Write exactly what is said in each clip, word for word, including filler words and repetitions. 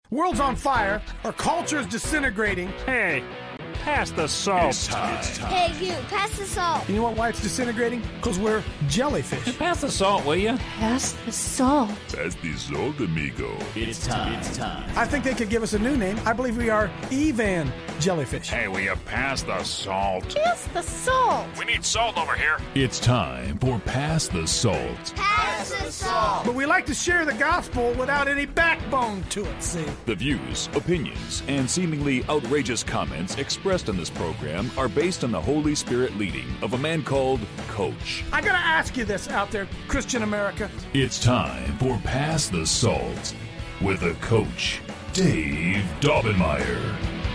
World's on fire. Our culture's disintegrating. Hey, pass the salt. It's time. It's time. Hey, you, pass the salt. You know what, why it's disintegrating? Because we're jellyfish. Pass the salt, will you? Pass the salt. Pass the salt, amigo. It's time. It's time. I think they could give us a new name. I believe we are Evan Jellyfish. Hey, will you pass the salt? Pass the salt. We need salt over here. It's time for Pass the Salt. Pass the salt. But we like to share the gospel without any backbone to it, see? The views, opinions, and seemingly outrageous comments expressed in this program are based on the Holy Spirit leading of a man called Coach. I gotta ask you this out there, Christian America. It's time for Pass the Salt with a coach, Dave Daubenmire.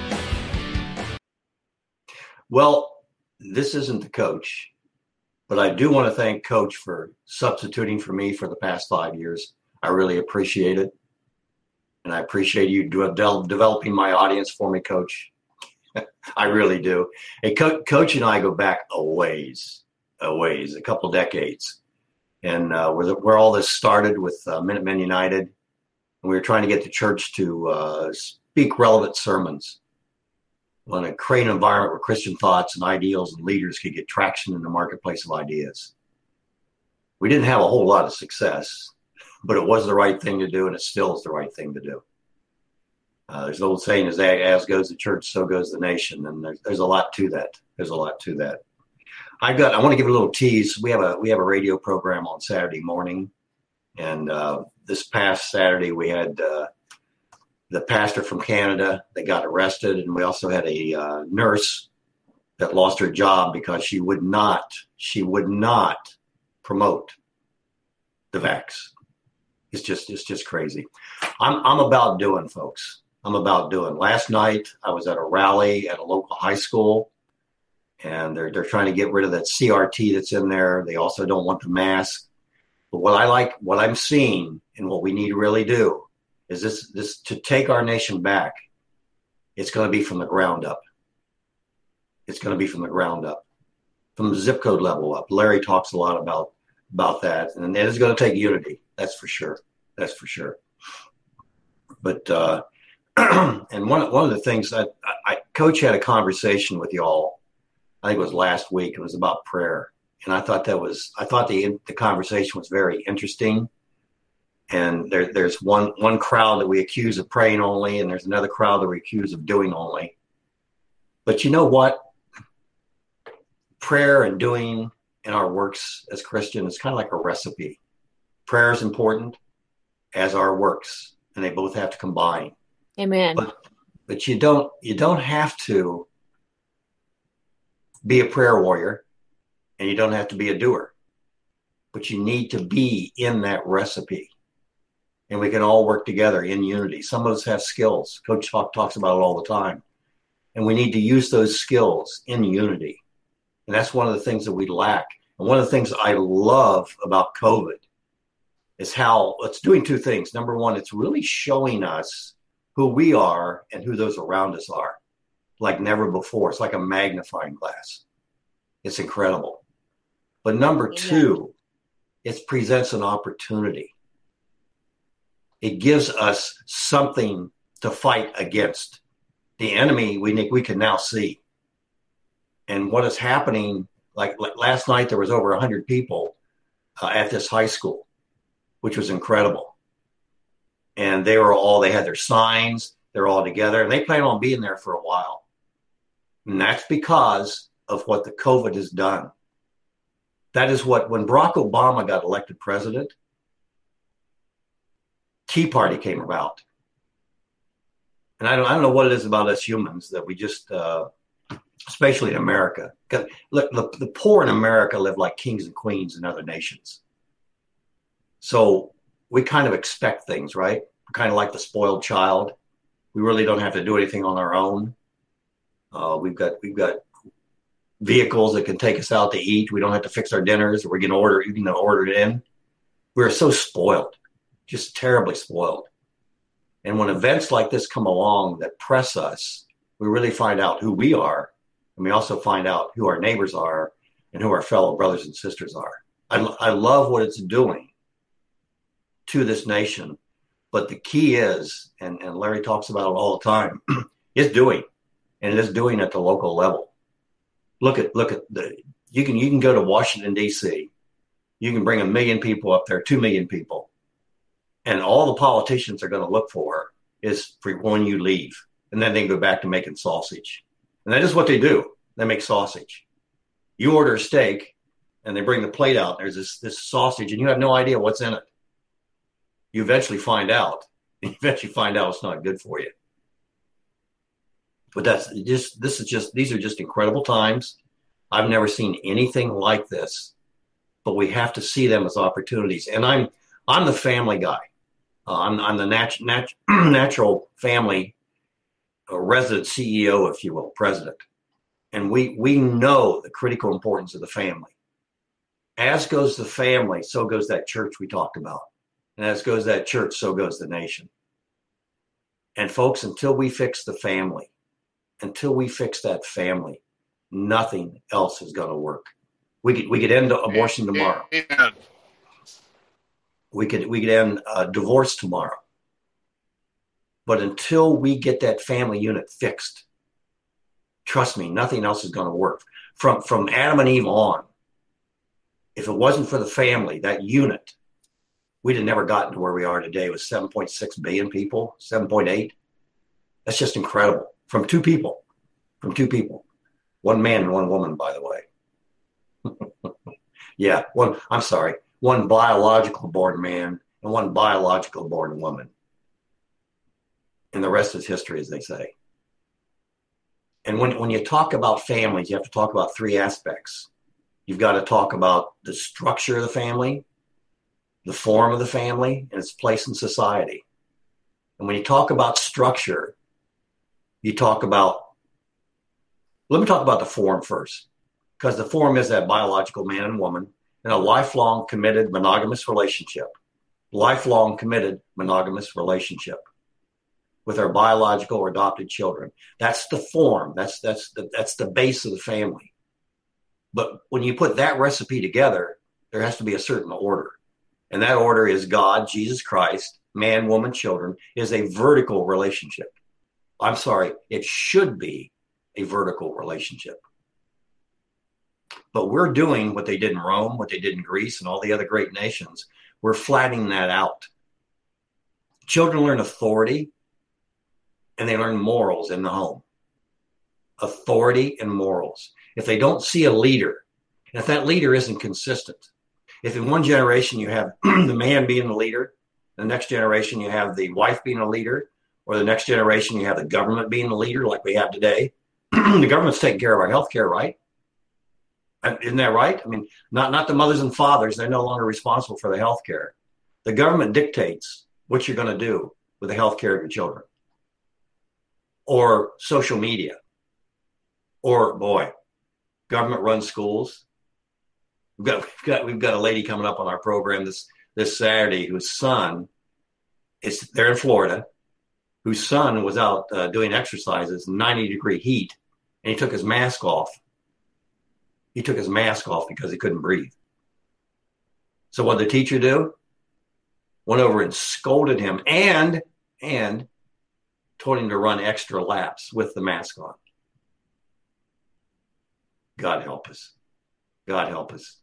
Well, this isn't the coach, but I do want to thank Coach for substituting for me for the past five years. I really appreciate it. And I appreciate you de- developing my audience for me, Coach. I really do. Hey, Co- Coach and I go back a ways, a ways, a couple decades. And uh, where, the, where all this started with uh, Minutemen United, and we were trying to get the church to uh, speak relevant sermons on a create an environment where Christian thoughts and ideals and leaders could get traction in the marketplace of ideas. We didn't have a whole lot of success, but it was the right thing to do, and it still is the right thing to do. Uh, there's an old saying, as, as goes the church, so goes the nation, and there's, there's a lot to that. There's a lot to that. I got. I want to give a little tease. We have a we have a radio program on Saturday morning, and uh, this past Saturday we had uh, the pastor from Canada that got arrested, and we also had a uh, nurse that lost her job because she would not she would not promote the vax. It's just it's just crazy. I'm I'm about doing, folks. I'm about doing. Last night I was at a rally at a local high school, and they're they're trying to get rid of that C R T that's in there. They also don't want the mask. But what I like, what I'm seeing, and what we need to really do is this this to take our nation back. It's going to be from the ground up. It's going to be from the ground up, from the zip code level up. Larry talks a lot about about that, and it is going to take unity. That's for sure. That's for sure. But uh, and one one of the things that I, I Coach had a conversation with y'all, I think it was last week. It was about prayer, and I thought that was I thought the the conversation was very interesting. And there there's one one crowd that we accuse of praying only, and there's another crowd that we accuse of doing only. But you know what? Prayer and doing in our works as Christians is kind of like a recipe. Prayer is important, as are works, and they both have to combine. Amen. But, but you don't you don't have to be a prayer warrior, and you don't have to be a doer. But you need to be in that recipe, and we can all work together in unity. Some of us have skills. Coach Talk talks about it all the time, and we need to use those skills in unity. And that's one of the things that we lack. And one of the things I love about COVID is how it's doing two things. Number one, it's really showing us who we are and who those around us are like never before. It's like a magnifying glass. It's incredible. But number Yeah. two, it presents an opportunity. It gives us something to fight against. The enemy we we can now see. And what is happening, like, like last night, there was over one hundred people uh, at this high school, which was incredible. And they were all, they had their signs, they're all together, and they plan on being there for a while. And that's because of what the COVID has done. That is what, when Barack Obama got elected president, Tea Party came about. And I don't, I don't know what it is about us humans that we just, uh, especially in America. Because look, the, the poor in America live like kings and queens in other nations. So we kind of expect things, right? Kind of like the spoiled child. We really don't have to do anything on our own. Uh, we've got we've got vehicles that can take us out to eat. We don't have to fix our dinners. We're getting order, you know, ordered in. We're so spoiled, just terribly spoiled. And when events like this come along that press us, we really find out who we are. And we also find out who our neighbors are and who our fellow brothers and sisters are. I, I love what it's doing to this nation. But the key is, and, and Larry talks about it all the time, is doing, and it is doing at the local level. Look at look at the you can you can go to Washington D C, you can bring a million people up there, two million people, and all the politicians are going to look for is for when you leave, and then they go back to making sausage, and that is what they do. They make sausage. You order a steak, and they bring the plate out. And there's this this sausage, and you have no idea what's in it. You eventually find out. You eventually find out it's not good for you. But that's just, this is just, these are just incredible times. I've never seen anything like this, but we have to see them as opportunities. And I'm, I'm the family guy. Uh, I'm, I'm the nat- nat- natural family uh, resident C E O, if you will, president. And we, we know the critical importance of the family. As goes the family, so goes that church we talked about. And as goes that church, so goes the nation. And folks, until we fix the family, until we fix that family, nothing else is going to work. We could we could end abortion tomorrow. We could we could end uh, divorce tomorrow. But until we get that family unit fixed, trust me, nothing else is going to work. From from Adam and Eve on, if it wasn't for the family, that unit, we'd have never gotten to where we are today with seven point six billion people, seven point eight. That's just incredible. From two people, from two people, one man and one woman, by the way. yeah, one, I'm sorry, one biological born man and one biological born woman. And the rest is history, as they say. And when, when you talk about families, you have to talk about three aspects. You've got to talk about the structure of the family, the form of the family, and its place in society. And when you talk about structure, you talk about, let me talk about the form first, because the form is that biological man and woman in a lifelong committed monogamous relationship, lifelong committed monogamous relationship with our biological or adopted children. That's the form. That's, that's the, that's the base of the family. But when you put that recipe together, there has to be a certain order. And that order is God, Jesus Christ, man, woman, children, is a vertical relationship. I'm sorry, it should be a vertical relationship. But we're doing what they did in Rome, what they did in Greece, and all the other great nations. We're flattening that out. Children learn authority, and they learn morals in the home. Authority and morals. If they don't see a leader, and if that leader isn't consistent, if in one generation you have the man being the leader, the next generation you have the wife being a leader, or the next generation you have the government being the leader like we have today, the government's taking care of our health care, right? Isn't that right? I mean, not, not the mothers and fathers. They're no longer responsible for the health care. The government dictates what you're going to do with the health care of your children. Or social media. Or, boy, government-run schools. We've got, we've got we've got a lady coming up on our program this this Saturday whose son is there in Florida, whose son was out uh, doing exercises in ninety degree heat, and he took his mask off. He took his mask off because he couldn't breathe. So what did the teacher do? Went over and scolded him and and told him to run extra laps with the mask on. God help us. God help us.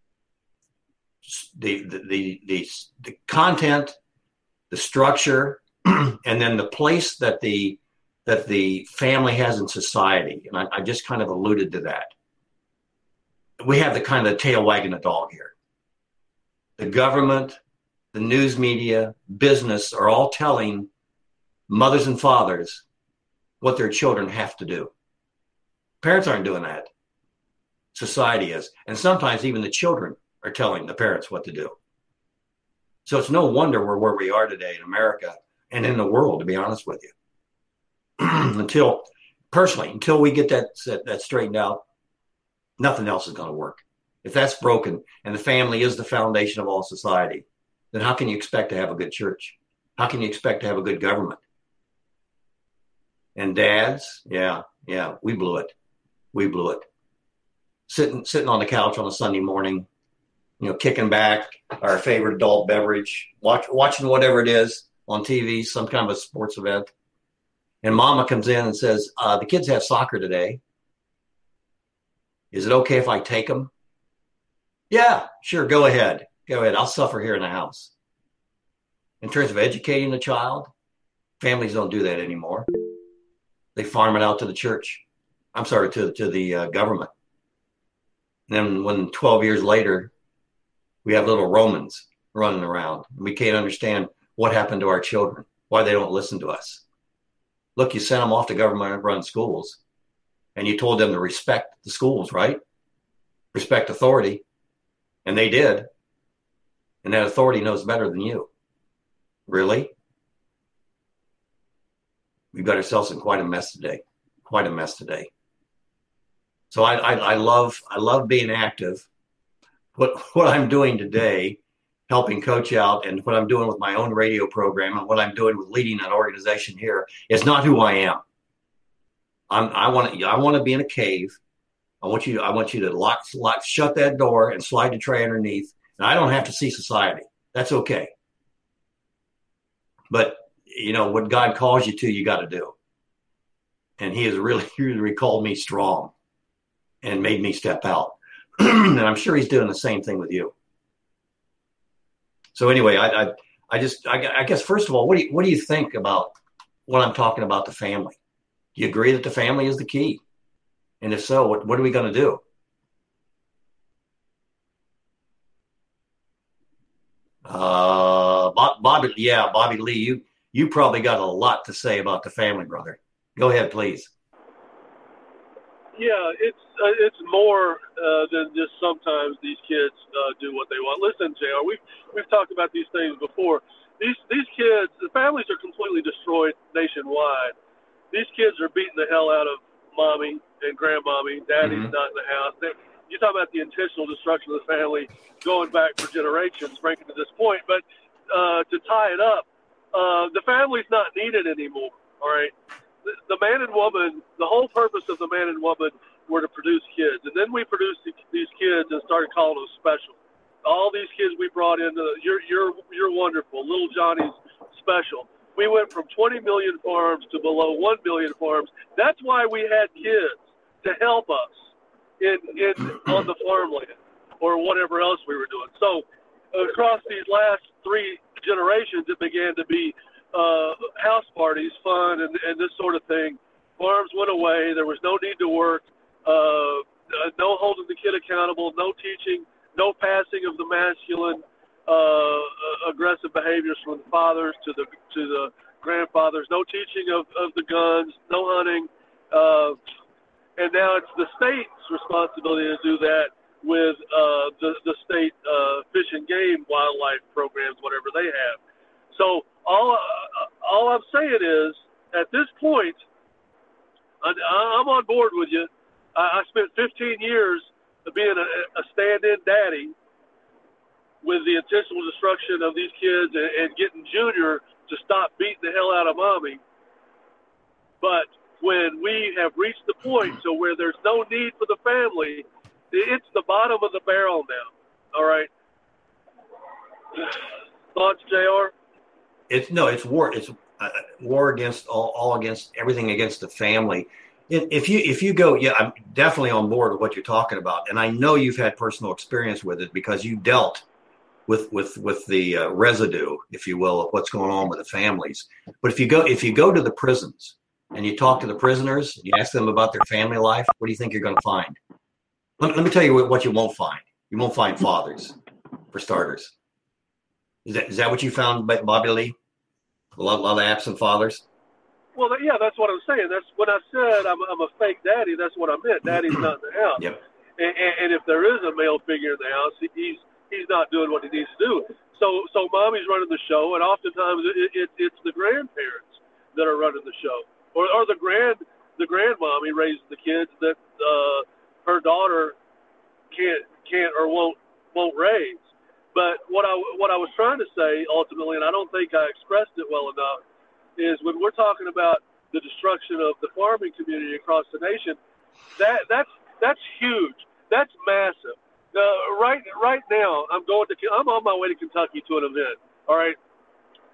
The, the, the, the, the content, the structure, and then the place that the, that the family has in society. And I, I just kind of alluded to that. We have the kind of tail wagging the dog here. The government, the news media, business are all telling mothers and fathers what their children have to do. Parents aren't doing that. Society is. And sometimes even the children are telling the parents what to do. So it's no wonder we're where we are today in America and in the world, to be honest with you. until, personally, until we get that, that, that straightened out, nothing else is going to work. If that's broken and the family is the foundation of all society, then how can you expect to have a good church? How can you expect to have a good government? And dads, yeah, yeah, we blew it. We blew it. Sitting sitting on the couch on a Sunday morning, you know, kicking back our favorite adult beverage, watch, watching whatever it is, on T V, some kind of a sports event, and Mama comes in and says, uh, the kids have soccer today. Is it okay if I take them? Yeah, sure, go ahead. Go ahead. I'll suffer here in the house. In terms of educating the child, families don't do that anymore. They farm it out to the church. I'm sorry, to, to the uh, government. And then when twelve years later, we have little Romans running around. We can't understand what happened to our children, why they don't listen to us. Look, you sent them off to government-run schools, and you told them to respect the schools, right? Respect authority. And they did. And that authority knows better than you. Really? We've got ourselves in quite a mess today. Quite a mess today. So I, I, I love I love being active. What what I'm doing today, helping coach out, and what I'm doing with my own radio program, and what I'm doing with leading an organization here is not who I am. I'm, I want to I want to be in a cave. I want you I want you to lock lock shut that door and slide the tray underneath. And I don't have to see society. That's okay. But you know what God calls you to, you got to do. And He has really, really called me strong and made me step out. And I'm sure He's doing the same thing with you. So anyway, I, I, I just, I, I guess first of all, what do you, what do you think about what I'm talking about, the family? Do you agree that the family is the key? And if so, what, what are we going to do? Uh, Bobby, yeah, Bobby Lee, you, you probably got a lot to say about the family, brother. Go ahead, please. Yeah, it's uh, it's more uh, than just sometimes these kids uh, do what they want. Listen, J R, we've we've talked about these things before. These these kids, the families are completely destroyed nationwide. These kids are beating the hell out of mommy and grandmommy. Daddy's mm-hmm. not in the house. They're, you talk about the intentional destruction of the family going back for generations, bringing to this point. But uh, to tie it up, uh, the family's not needed anymore. All right. The man and woman, the whole purpose of the man and woman were to produce kids. And then we produced these kids and started calling them special. All these kids we brought in, you're, you're, you're wonderful. Little Johnny's special. We went from twenty million farms to below one million farms. That's why we had kids, to help us in, in on the farmland or whatever else we were doing. So across these last three generations, it began to be Uh, house parties, fun, and, and this sort of thing. Farms went away. There was no need to work. Uh, uh, no holding the kid accountable. No teaching. No passing of the masculine, uh, aggressive behaviors from the fathers to the to the grandfathers. No teaching of, of the guns. No hunting. Uh, and now it's the state's responsibility to do that with uh, the the state uh, fish and game wildlife programs, whatever they have. So all uh, all I'm saying is, at this point, I, I'm on board with you. I, I spent fifteen years being a, a stand-in daddy with the intentional destruction of these kids and, and getting Junior to stop beating the hell out of mommy. But when we have reached the point to where there's no need for the family, it's the bottom of the barrel now. All right. Thoughts, J R? It's no, it's war. It's uh, war against all, all against everything against the family. If you if you go, yeah, I'm definitely on board with what you're talking about, and I know you've had personal experience with it because you dealt with with with the uh, residue, if you will, of what's going on with the families. But if you go if you go to the prisons and you talk to the prisoners, you ask them about their family life, what do you think you're going to find? Let, let me tell you what, what you won't find. You won't find fathers, for starters. Is that is that what you found, Bobby Lee? A lot, a lot of absent fathers. Well, yeah, that's what I'm saying. That's when I said I'm, I'm a fake daddy. That's what I meant. Daddy's not in the house. Yep. And, and, and if there is a male figure in the house, he's he's not doing what he needs to do. So, so mommy's running the show, and oftentimes it, it, it's the grandparents that are running the show, or or the grand the grandmommy raising the kids that uh, her daughter can't can't or won't won't raise. But what I what I was trying to say ultimately, and I don't think I expressed it well enough, is when we're talking about the destruction of the farming community across the nation, that that's that's huge. That's massive. Uh, right right now, I'm going to I'm on my way to Kentucky to an event. All right,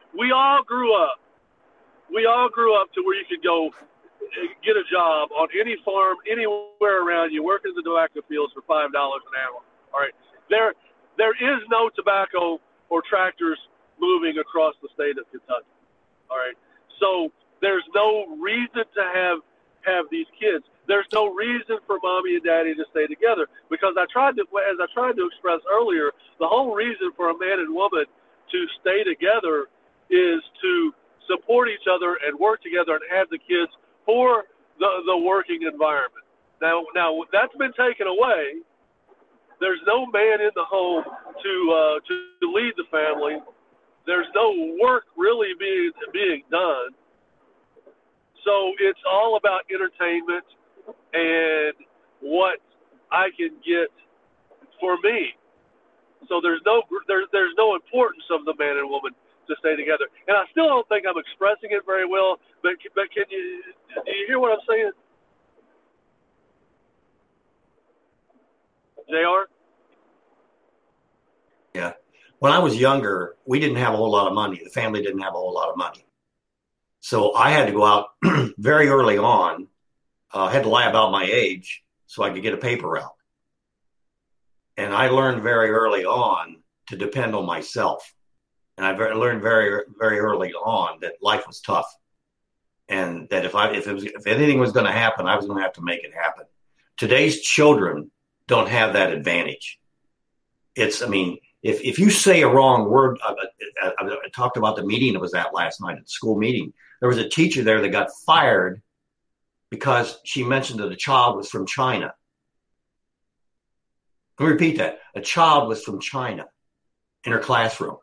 we all grew up. We all grew up to where you could go get a job on any farm, anywhere around you, work in the tobacco fields for five dollars an hour. All right. There, there is no tobacco or tractors moving across the state of Kentucky. All right. So there's no reason to have have these kids. There's no reason for mommy and daddy to stay together, because I tried to, as I tried to express earlier, the whole reason for a man and woman to stay together is to support each other and work together and have the kids for the, the working environment. Now, now that's been taken away. There's no man in the home to uh, to, to lead the family. There's no work really being being done. So it's all about entertainment and what I can get for me. So there's no there's there's no importance of the man and woman to stay together. And I still don't think I'm expressing it very well. But but can you do you hear what I'm saying, J R? Yeah. When I was younger, we didn't have a whole lot of money. The family didn't have a whole lot of money. So I had to go out very early on. I uh, had to lie about my age so I could get a paper route. And I learned very early on to depend on myself. And I very, learned very, very early on that life was tough. And that if I, if it was, if anything was going to happen, I was going to have to make it happen. Today's children don't have that advantage. It's, I mean, if, if you say a wrong word, I, I, I talked about the meeting that was at last night at the school meeting. There was a teacher there that got fired because she mentioned that a child was from China. Let me repeat that. A child was from China in her classroom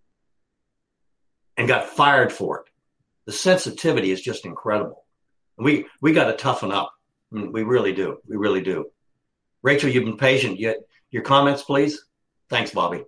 and got fired for it. The sensitivity is just incredible. We we got to toughen up. We really do. We really do. Rachel, you've been patient. You, your comments, please. Thanks, Bobby.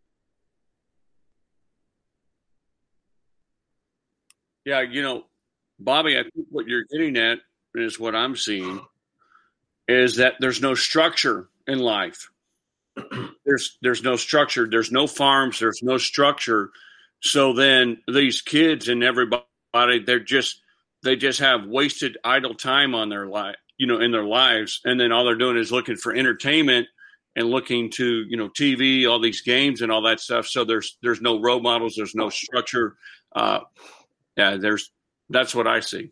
Yeah, you know, Bobby, I think what you're getting at is what I'm seeing is that there's no structure in life. There's there's no structure. There's no farms. There's no structure. So then these kids and everybody, they're just they just have wasted idle time on their life, you know, in their lives, and then all they're doing is looking for entertainment and looking to, you know, T V, all these games and all that stuff. So there's there's no role models. There's no structure. Uh, yeah, there's that's what I see.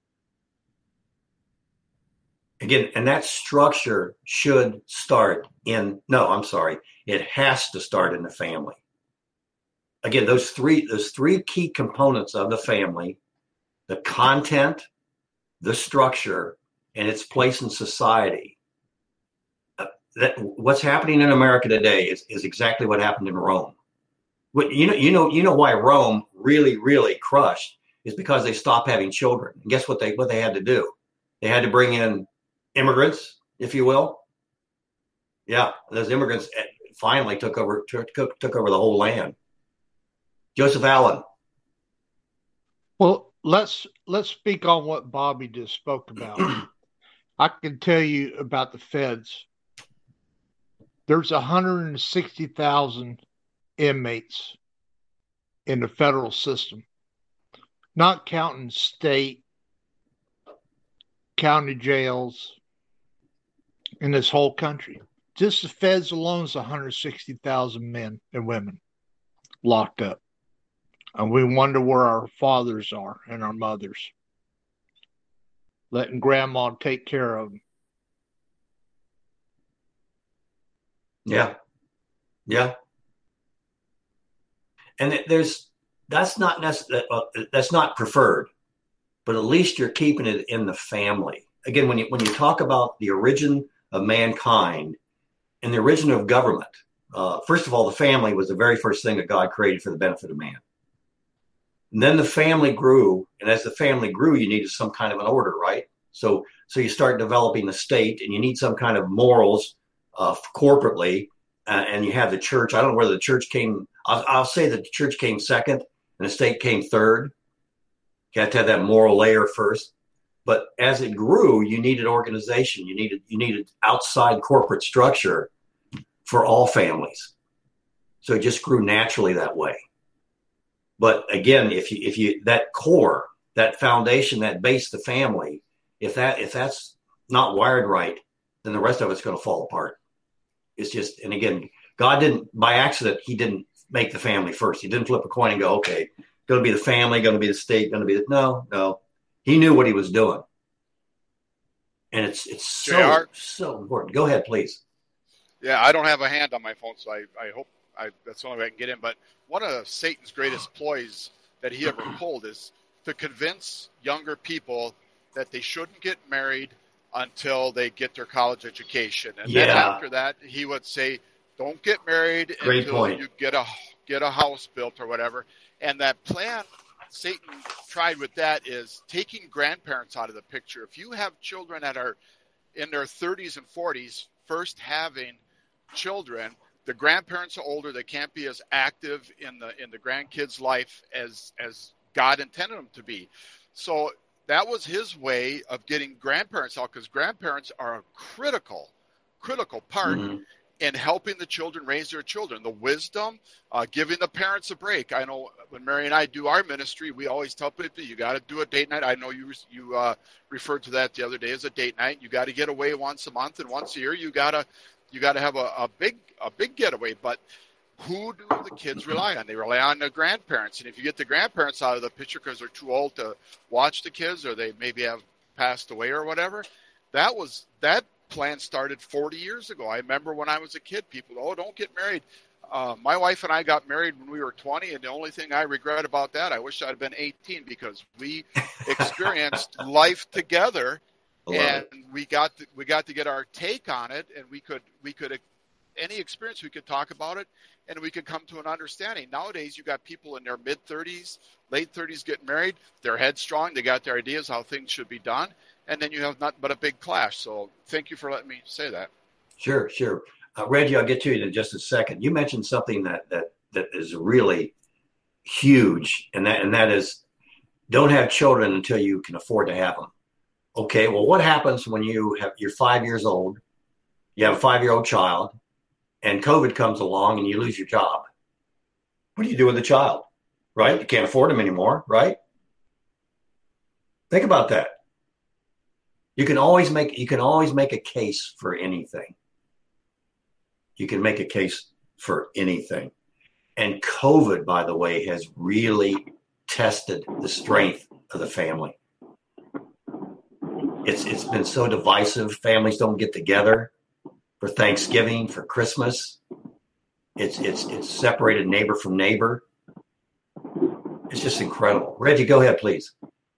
Again, and that structure should start in, no, I'm sorry. It has to start in the family. Again, those three, those three key components of the family, the content, the structure, and its place in society. Uh, that what's happening in America today is, is exactly what happened in Rome. What, you know, you know, you know why Rome really, really crushed is because they stopped having children. And guess what they what they had to do? They had to bring in immigrants, if you will. Yeah, those immigrants finally took over took, took over the whole land. Joseph Allen. Well, let's let's speak on what Bobby just spoke about. I can tell you about the feds. There's one hundred sixty thousand inmates in the federal system, not counting state, county jails in this whole country. Just the feds alone is one hundred sixty thousand men and women locked up. And we wonder where our fathers are and our mothers, letting grandma take care of them. Yeah. Yeah. And there's, that's not necessarily, that's not preferred, but at least you're keeping it in the family. Again, when you, when you talk about the origin of mankind and the origin of government, uh, first of all, the family was the very first thing that God created for the benefit of man. And then the family grew, and as the family grew, you needed some kind of an order, right? So, so you start developing the state, and you need some kind of morals uh, corporately, uh, and you have the church. I don't know whether the church came. I'll, I'll say that the church came second, and the state came third. You have to have that moral layer first. But as it grew, you needed organization. You needed you needed outside corporate structure for all families. So it just grew naturally that way. But again, if you if you that core, that foundation, that base, the family, if that if that's not wired right, then the rest of it's going to fall apart. It's just, and again, God didn't, by accident, he didn't make the family first. He didn't flip a coin and go, okay, going to be the family, going to be the state, going to be the, no, no. He knew what he was doing. And it's it's so, J R? so important. Go ahead, please. Yeah, I don't have a hand on my phone, so I, I hope I, that's the only way I can get in. But one of Satan's greatest ploys that he ever pulled is to convince younger people that they shouldn't get married until they get their college education. And Yeah. then after that, he would say, don't get married Great until point. you get a get a house built or whatever. And that plan Satan tried with that is taking grandparents out of the picture. If you have children that are in their thirties and forties, first having children, the grandparents are older. They can't be as active in the in the grandkids' life as as God intended them to be. So that was his way of getting grandparents out, because grandparents are a critical, critical part Mm-hmm. in helping the children raise their children. The wisdom, uh, giving the parents a break. I know when Mary and I do our ministry, we always tell people you got to do a date night. I know you you uh, referred to that the other day as a date night. You got to get away once a month, and once a year you gotta you got to have a, a big a big getaway. But who do the kids rely on? They rely on their grandparents. And if you get the grandparents out of the picture because they're too old to watch the kids, or they maybe have passed away or whatever, that was that plan started forty years ago. I remember when I was a kid, people, oh, don't get married. Uh, my wife and I got married when we were twenty, and the only thing I regret about that, I wish I'd been eighteen, because we experienced life together, and we got to, we got to get our take on it, and we could we could any experience we could talk about it, and we could come to an understanding. Nowadays, you got people in their mid thirties, late thirties getting married. They're headstrong. They got their ideas how things should be done. And then you have nothing but a big clash. So thank you for letting me say that. Sure, sure. Uh, Reggie, I'll get to you in just a second. You mentioned something that that that is really huge, and that and that is, don't have children until you can afford to have them. Okay, well, what happens when you have you're five years old, you have a five-year-old child, and COVID comes along and you lose your job? What do you do with the child? Right? You can't afford him anymore, right? Think about that. You can always make you can always make a case for anything. You can make a case for anything. And COVID, by the way, has really tested the strength of the family. It's it's been so divisive. Families don't get together for Thanksgiving, for Christmas. It's it's it's separated neighbor from neighbor. It's just incredible. Reggie, go ahead, please.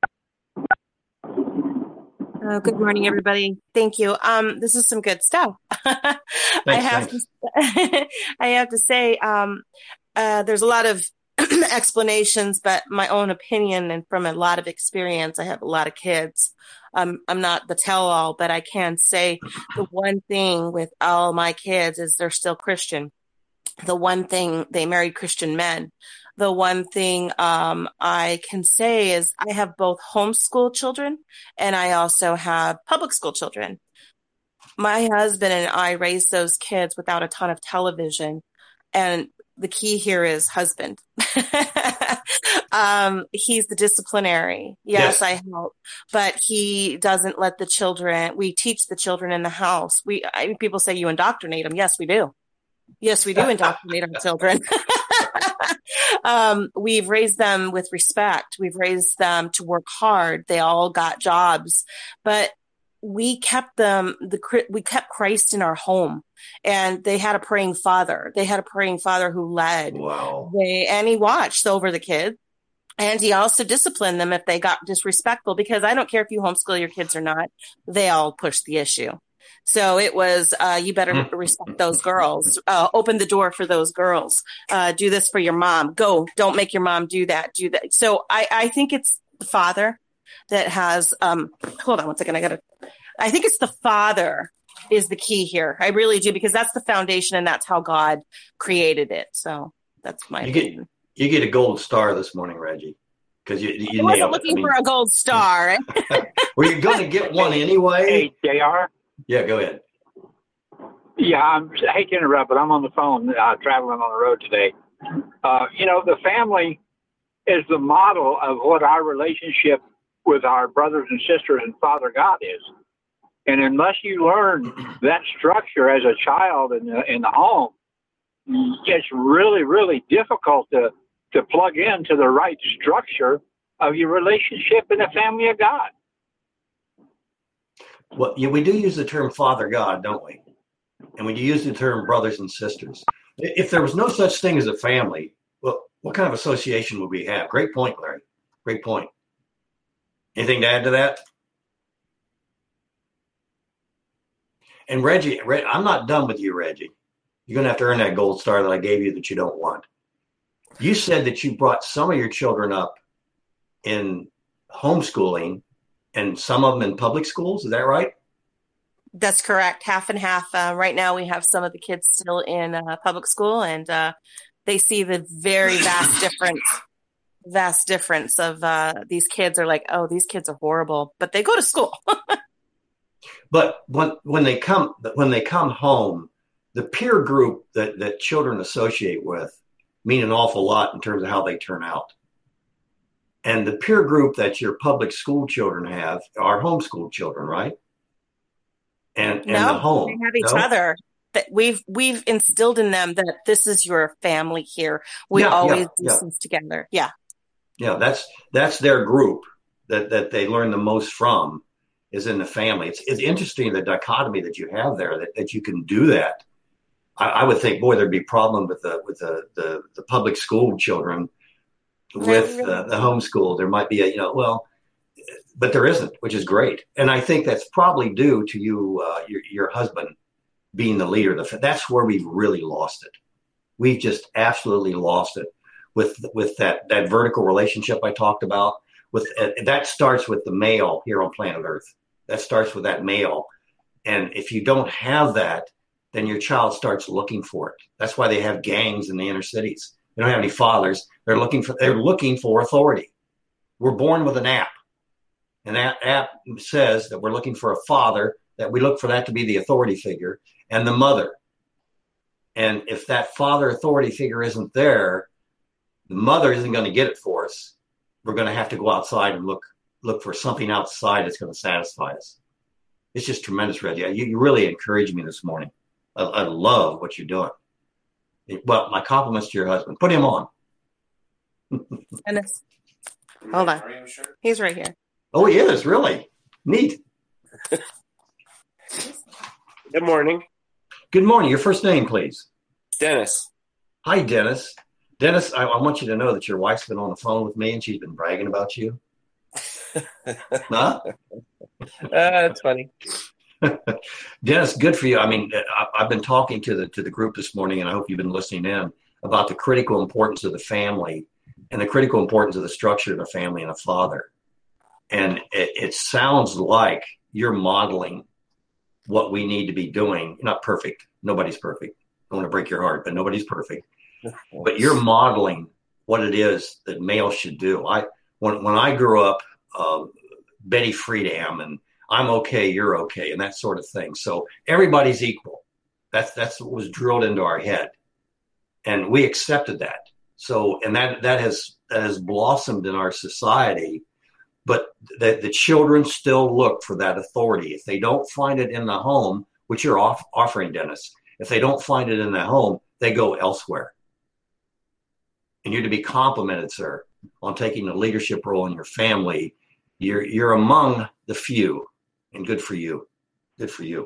Uh, good morning, everybody. Thank you. Um, this is some good stuff. I Thanks, have thanks. to, I have to say, um, uh, there's a lot of explanations, but my own opinion and from a lot of experience, I have a lot of kids. Um, I'm not the tell-all, but I can say the one thing with all my kids is they're still Christian. The one thing, they married Christian men. The one thing um, I can say is I have both homeschool children and I also have public school children. My husband and I raised those kids without a ton of television. And the key here is husband. um, he's the disciplinary. Yes, yes, I help, but he doesn't let the children, we teach the children in the house. We, I, people say you indoctrinate them. Yes, we do. Yes, we do indoctrinate our children. um, we've raised them with respect. We've raised them to work hard. They all got jobs, but we kept them, the, we kept Christ in our home, and they had a praying father. They had a praying father who led. Wow. They, and he watched over the kids, and he also disciplined them if they got disrespectful, because I don't care if you homeschool your kids or not, they all push the issue. So it was, uh, you better respect those girls, uh, open the door for those girls, uh, do this for your mom, go, don't make your mom do that, do that. So I, I think it's the father that has, um, hold on one second. I gotta, I think it's the father is the key here. I really do, because that's the foundation and that's how God created it. So that's my you opinion. Get, you get a gold star this morning, Reggie, because you, you I wasn't nailed looking it. I mean, for a gold star. were you going to get one anyway? Hey, J R? Yeah, go ahead. Yeah, I'm, I hate to interrupt, but I'm on the phone uh, traveling on the road today. Uh, you know, the family is the model of what our relationship with our brothers and sisters and Father God is. And unless you learn that structure as a child in the, in the home, it's really, really difficult to, to plug into the right structure of your relationship in the family of God. Well, yeah, we do use the term Father God, don't we? And we use the term brothers and sisters. If there was no such thing as a family, well, what kind of association would we have? Great point, Larry. Great point. Anything to add to that? And Reggie, I'm not done with you, Reggie. You're going to have to earn that gold star that I gave you that you don't want. You said that you brought some of your children up in homeschooling and some of them in public schools. Is that right? That's correct. Half and half. Uh, right now we have some of the kids still in uh, public school, and uh, they see the very vast difference, vast difference of uh, these kids are like, oh, these kids are horrible, but they go to school. But when when they come when they come home, the peer group that, that children associate with mean an awful lot in terms of how they turn out. And the peer group that your public school children have are homeschool children, right? And, and no, the home. they have each no? other. That we've we've instilled in them that this is your family here. We Yeah, always yeah, do yeah. things together. Yeah. Yeah, that's that's their group that, that they learn the most from is in the family. It's it's interesting the dichotomy that you have there, that, that you can do that. I, I would think, boy, there'd be a problem with the with the, the, the public school children with uh, the homeschool. There might be a, you know, well, but there isn't, which is great. And I think that's probably due to you, uh, your, your husband being the leader. The, that's where we've really lost it. We've just absolutely lost it with, with that, that vertical relationship I talked about. With uh, that starts with the male here on planet Earth. That starts with that male. And if you don't have that, then your child starts looking for it. That's why they have gangs in the inner cities. They don't have any fathers. They're looking for, they're looking for authority. We're born with an app. And that app says that we're looking for a father, that we look for that to be the authority figure, and the mother. And if that father authority figure isn't there, the mother isn't going to get it for us. We're going to have to go outside and look look for something outside that's going to satisfy us. It's just tremendous, Reggie. You, you really encouraged me this morning. I, I love what you're doing. Well, my compliments to your husband. Put him on. Dennis, hold on. He's right here. Oh, he is, really? Neat. Good morning. Good morning. Your first name, please. Dennis. Hi, Dennis. Dennis, I, I want you to know that your wife's been on the phone with me and she's been bragging about you. Huh? Uh, that's funny. Dennis, good for you. I mean, I, I've been talking to the to the group this morning, and I hope you've been listening in about the critical importance of the family and the critical importance of the structure of a family and a father. And it, it sounds like you're modeling what we need to be doing. You're not perfect. Nobody's perfect. I want to break your heart, but nobody's perfect. But you're modeling what it is that males should do. I when when I grew up, uh, Betty Friedan and I'm okay, you're okay, and that sort of thing. So everybody's equal. That's that's what was drilled into our head, and we accepted that. So and that that has that has blossomed in our society. But the, the children still look for that authority. If they don't find it in the home, which you're off, offering, Dennis, if they don't find it in the home, they go elsewhere. And you're to be complimented, sir, on taking the leadership role in your family. You're you're among the few, and good for you. Good for you.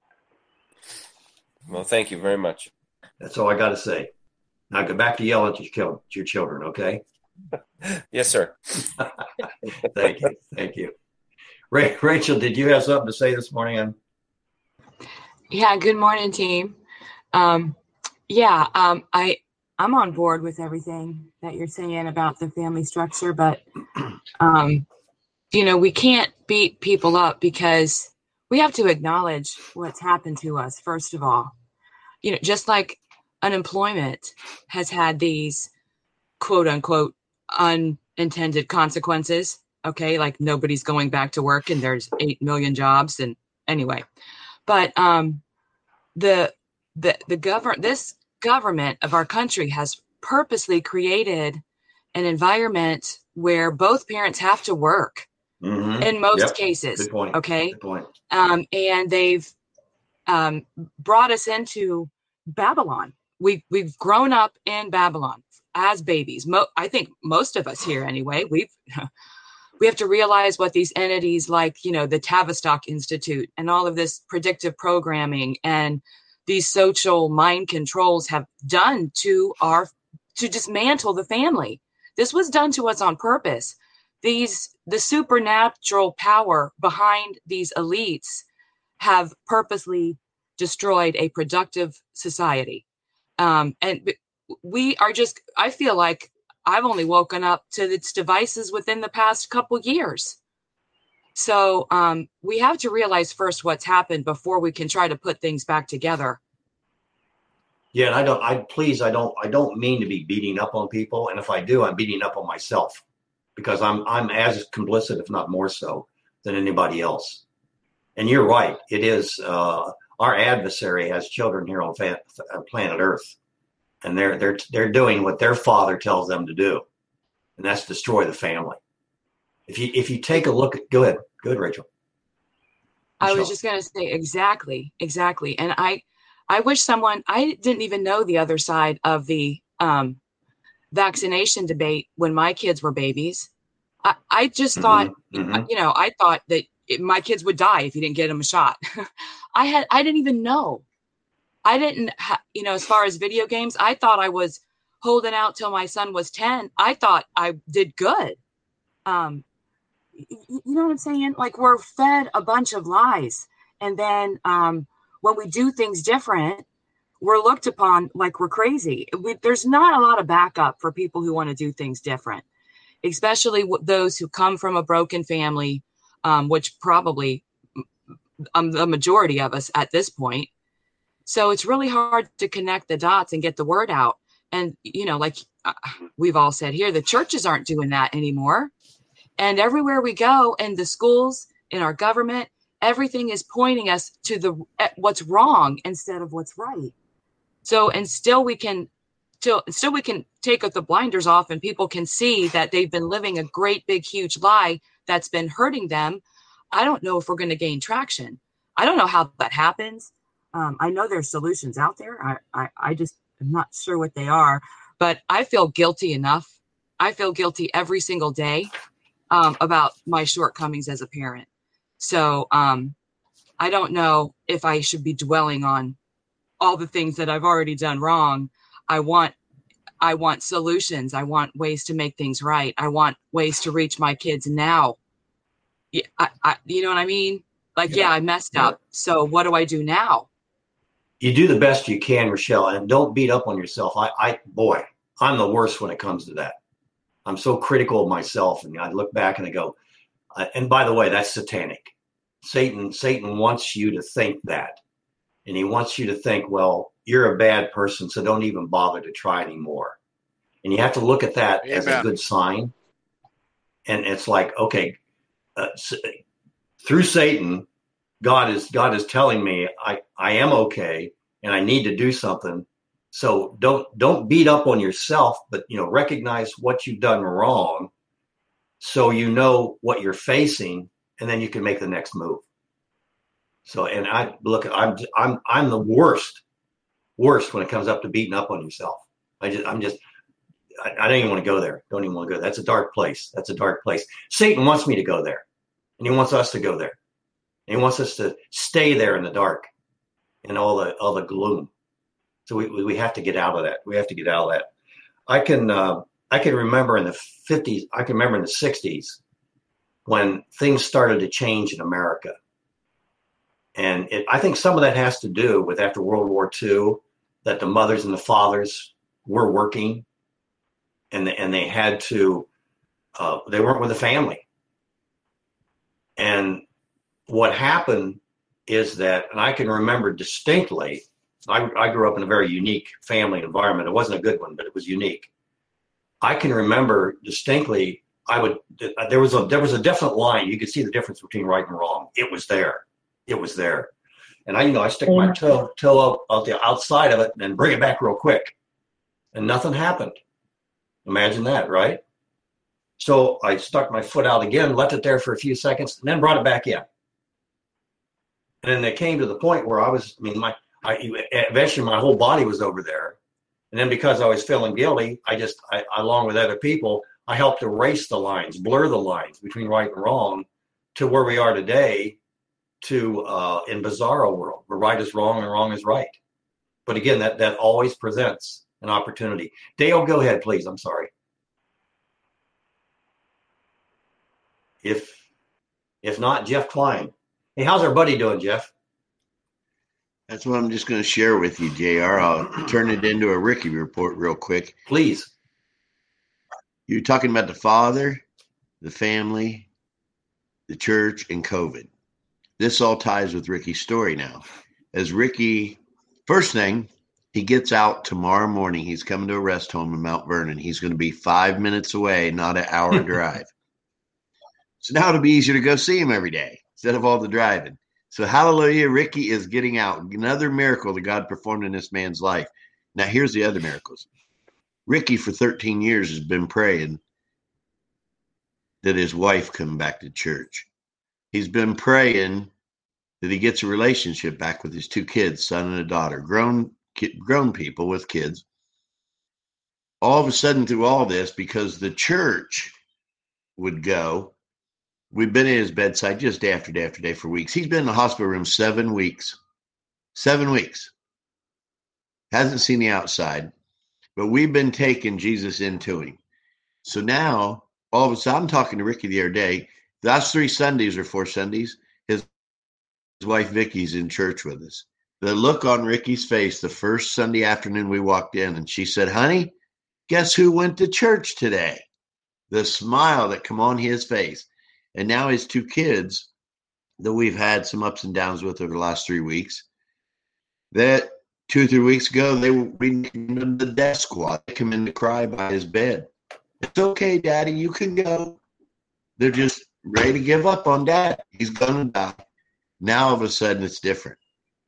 Well, thank you very much. That's all I got to say. Now go back to yelling at your, to your children, okay? Yes, sir. Thank you. Thank you. Ra- Rachel, did you have something to say this morning? Yeah, good morning, team. Um, yeah, um, I, I'm on board with everything that you're saying about the family structure, but, um, you know, we can't beat people up because we have to acknowledge what's happened to us, first of all. You know, just like unemployment has had these quote unquote unintended consequences. Okay. Like nobody's going back to work and there's eight million jobs. And anyway, but, um, the, the, the government, this government of our country has purposely created an environment where both parents have to work Mm-hmm. in most Yep. cases. Good point. Okay. Good point. Um, and they've um, brought us into Babylon. We've, we've grown up in Babylon as babies. Mo- I think most of us here anyway, we've, we have to realize what these entities like, you know, the Tavistock Institute and all of this predictive programming and these social mind controls have done to our, to dismantle the family. This was done to us on purpose. These, the supernatural power behind these elites have purposely destroyed a productive society. Um, and we are just, I feel like I've only woken up to its devices within the past couple years. So um, we have to realize first what's happened before we can try to put things back together. Yeah, and I don't. I please. I don't. I don't mean to be beating up on people, and if I do, I'm beating up on myself because I'm I'm as complicit, if not more so, than anybody else. And you're right. It is uh, our adversary has children here on fa- planet Earth, and they're they're they're doing what their father tells them to do, and that's destroy the family. If you if you take a look at, go ahead, go ahead, Rachel. I was just going to say exactly, exactly. And I, I wish someone, I didn't even know the other side of the um, vaccination debate when my kids were babies. I, I just thought, Mm-hmm. you know, I thought that it, my kids would die if you didn't get them a shot. I had, I didn't even know. I didn't, ha- you know, as far as video games, I thought I was holding out till my son was ten. I thought I did good. Um, you know what I'm saying? Like we're fed a bunch of lies. And then um, when we do things different, we're looked upon like we're crazy. We, there's not a lot of backup for people who want to do things different, especially w- those who come from a broken family, um, which probably um, the majority of us at this point. So it's really hard to connect the dots and get the word out. And, you know, like uh, we've all said here, the churches aren't doing that anymore. And everywhere we go in the schools, in our government, everything is pointing us to the what's wrong instead of what's right. So, and still we can, still, still we can take the blinders off and people can see that they've been living a great, big, huge lie that's been hurting them. I don't know if we're going to gain traction. I don't know how that happens. Um, I know there's solutions out there. I, I, I just am not sure what they are, but I feel guilty enough. I feel guilty every single day. Um, about my shortcomings as a parent. So um, I don't know if I should be dwelling on all the things that I've already done wrong. I want, I want solutions. I want ways to make things right. I want ways to reach my kids now. Yeah, I, I, you know what I mean? Like, yeah, yeah I messed yeah. up. So what do I do now? You do the best you can, Rochelle, and don't beat up on yourself. I, I boy, I'm the worst when it comes to that. I'm so critical of myself, and I look back and I go, uh, and by the way, that's satanic. Satan, Satan wants you to think that, and he wants you to think, well, you're a bad person, so don't even bother to try anymore. And you have to look at that Amen. As a good sign. And it's like, okay, uh, through Satan, God is God is telling me I, I am okay, and I need to do something. So don't don't beat up on yourself, but you know, recognize what you've done wrong, so you know what you're facing, and then you can make the next move. So, and I look, I'm I'm I'm the worst, worst when it comes up to beating up on yourself. I just I'm just I, I don't even want to go there. Don't even want to go. That's a dark place. That's a dark place. Satan wants me to go there, and he wants us to go there, and he wants us to stay there in the dark, and all the all the gloom. So we we have to get out of that. We have to get out of that. I can uh, I can remember in the fifties. I can remember in the sixties when things started to change in America, and it, I think some of that has to do with after World War Two, that the mothers and the fathers were working, and the, and they had to uh, they weren't with the family. And what happened is that, and I can remember distinctly. I, I grew up in a very unique family environment. It wasn't a good one, but it was unique. I can remember distinctly. I would there was a there was a definite line. You could see the difference between right and wrong. It was there. It was there. And I, you know, I stick my toe toe up out the outside of it and bring it back real quick, and nothing happened. Imagine that, right? So I stuck my foot out again, left it there for a few seconds, and then brought it back in. And then it came to the point where I was, I mean, my, I eventually my whole body was over there. And then because I was feeling guilty, I just, I, along with other people, I helped erase the lines, blur the lines between right and wrong to where we are today, to uh, in bizarro world, where right is wrong and wrong is right. But again, that, that always presents an opportunity. Dale, go ahead, please. I'm sorry. If if not, Jeff Klein. Hey, how's our buddy doing, Jeff? That's what I'm just going to share with you, J R. I'll turn it into a Ricky report real quick. Please. You're talking about the father, the family, the church, and COVID. This all ties with Ricky's story now. As Ricky, first thing, he gets out tomorrow morning. He's coming to a rest home in Mount Vernon. He's going to be five minutes away, not an hour drive. So now it'll be easier to go see him every day instead of all the driving. So hallelujah, Ricky is getting out. Another miracle that God performed in this man's life. Now here's the other miracles. Ricky for thirteen years has been praying that his wife come back to church. He's been praying that he gets a relationship back with his two kids, son and a daughter, grown grown people with kids. All of a sudden through all this, because the church would go, we've been at his bedside just day after day after day for weeks. He's been in the hospital room seven weeks. Seven weeks. Hasn't seen the outside. But we've been taking Jesus into him. So now, all of a sudden, I'm talking to Ricky the other day. The last three Sundays or four Sundays, his, his wife Vicky's in church with us. The look on Ricky's face the first Sunday afternoon we walked in, and she said, honey, guess who went to church today? The smile that come on his face. And now his two kids that we've had some ups and downs with over the last three weeks, that two or three weeks ago, they were reading the death squad. They come in to cry by his bed. It's okay, Daddy, you can go. They're just ready to give up on Dad. He's going to die. Now, all of a sudden, it's different.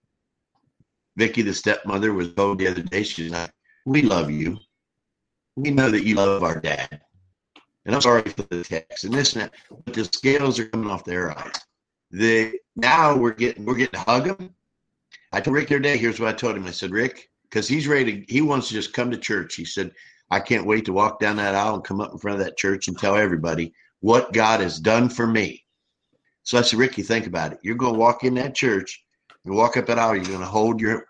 Vicky, the stepmother, was told the other day, she's like, we love you. We know that you love our dad. And I'm sorry for the text and this and that, but the scales are coming off their eyes. The, now we're getting, we're getting to hug him. I told Rick the other day, here's what I told him. I said, Rick, because he's ready to, he wants to just come to church. He said, I can't wait to walk down that aisle and come up in front of that church and tell everybody what God has done for me. So I said, Ricky, think about it. You're going to walk in that church, you walk up that aisle, you're going to hold your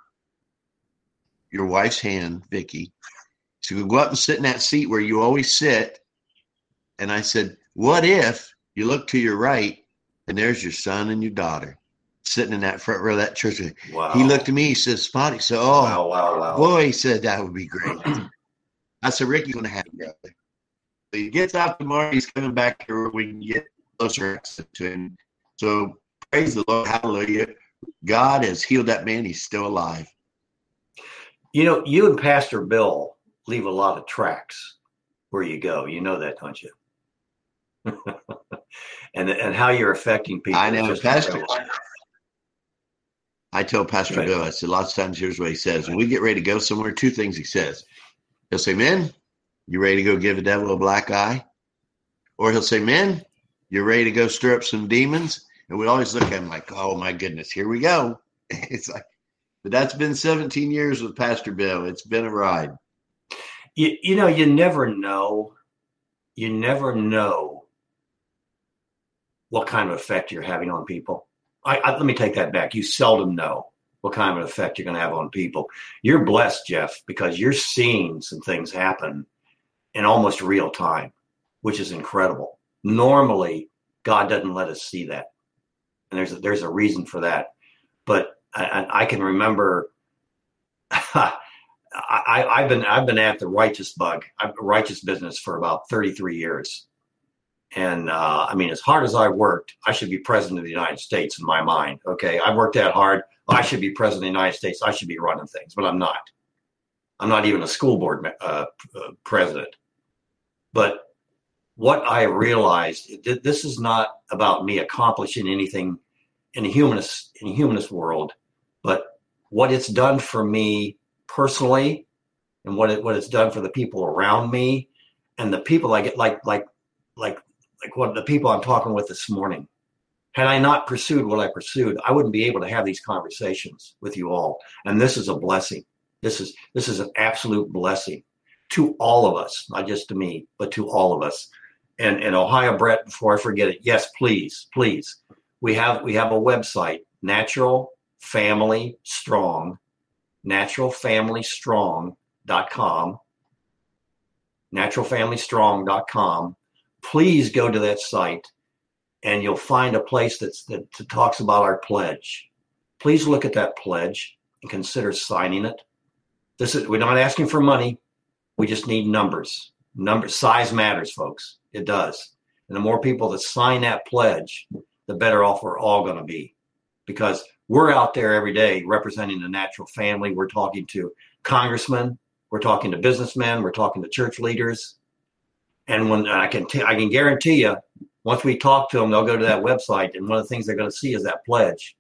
your wife's hand, Vicky. So you go up and sit in that seat where you always sit. And I said, what if you look to your right and there's your son and your daughter sitting in that front row of that church? Wow. He looked at me, he said, Spotty, he said, oh, wow, wow, wow. Boy, he said, that would be great. I said, Ricky's going to have it, brother. So he gets out tomorrow, he's coming back here where we can get closer access to him. So praise the Lord, hallelujah. God has healed that man. He's still alive. You know, you and Pastor Bill leave a lot of tracks where you go. You know that, don't you? and and how you're affecting people. I know, Pastor. I tell Pastor right. Bill, I said, lots of times, here's what he says. When we get ready to go somewhere, two things he says. He'll say, men, you ready to go give the devil a black eye? Or he'll say, men, you're ready to go stir up some demons? And we always look at him like, oh, my goodness, here we go. It's like, but that's been seventeen years with Pastor Bill. It's been a ride. You, you know, you never know. You never know what kind of effect you're having on people. I, I, let me take that back. You seldom know what kind of effect you're going to have on people. You're blessed, Jeff, because you're seeing some things happen in almost real time, which is incredible. Normally, God doesn't let us see that. And there's a, there's a reason for that. But I, I can remember I, I've been I've been at the righteous bug, righteous business for about thirty-three years. And uh, I mean, as hard as I worked, I should be president of the United States in my mind. Okay, I worked that hard. I should be president of the United States. I should be running things, but I'm not. I'm not even a school board uh, president. But what I realized, this is not about me accomplishing anything in a humanist in a humanist world, but what it's done for me personally, and what it what it's done for the people around me, and the people I get like like like like what the people I'm talking with this morning. Had I not pursued what I pursued, I wouldn't be able to have these conversations with you all. And this is a blessing. This is this is an absolute blessing to all of us, not just to me, but to all of us. And and Ohio Brett, before I forget it, yes, please, please. We have we have a website, Natural Family Strong, natural family strong dot com, natural family strong dot com. Please go to that site and you'll find a place that's, that talks about our pledge. Please look at that pledge and consider signing it. This is, we're not asking for money. We just need numbers. Number size matters, folks. It does. And the more people that sign that pledge, the better off we're all going to be, because we're out there every day representing the natural family. We're talking to congressmen. We're talking to businessmen. We're talking to church leaders. And when I can, t- I can guarantee you, once we talk to them, they'll go to that website, and one of the things they're going to see is that pledge.